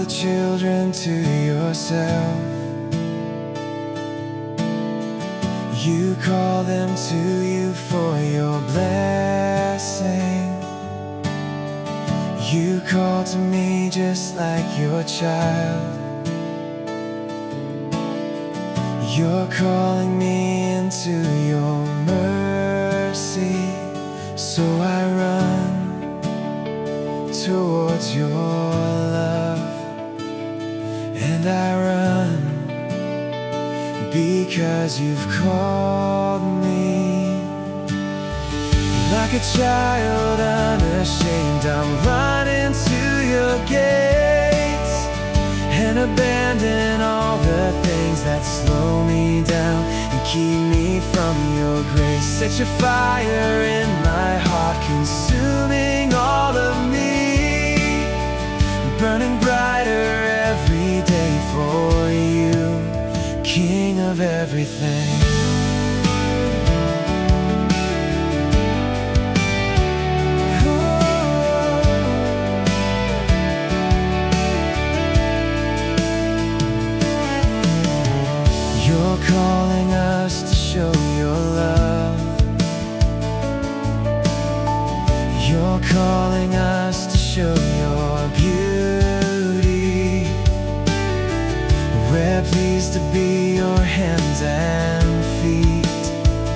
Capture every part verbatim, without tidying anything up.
the children to yourself. You call them to you for your blessing. You call to me just like your child. You're calling me into your mercy, so I run towards your love. And I run because you've called me. Like a child unashamed, I'm running to your gates and abandon all the things that slow me down and keep me from your grace. Set your fire in my heart, consuming all of me, burning brighter every day for you, King of everything. You're calling us to show your love. You're calling us to show your beauty. We're pleased to be your hands and feet,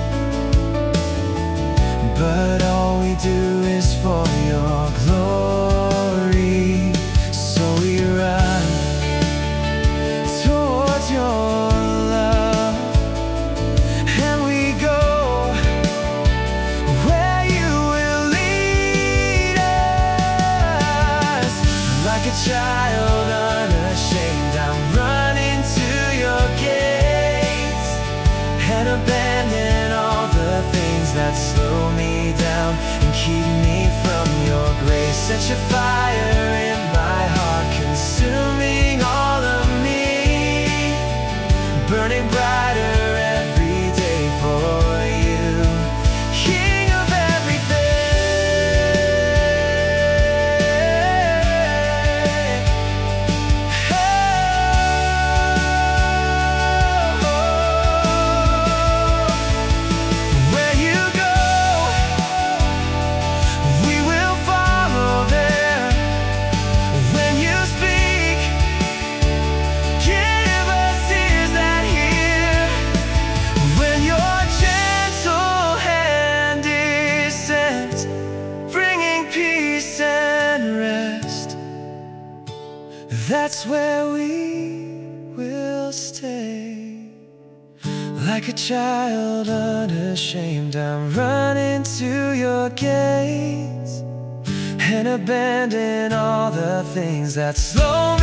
but all we do is for your glory. So we run towards your child unashamed. I'm running to your gates and abandon all the things that slow me down and keep me from your grace. Set your fire in my heart, consuming all of me, burning brighter every day for you, King of everything. That's where we will stay. Like a child unashamed, I'm running to your gates and abandon all the things that slow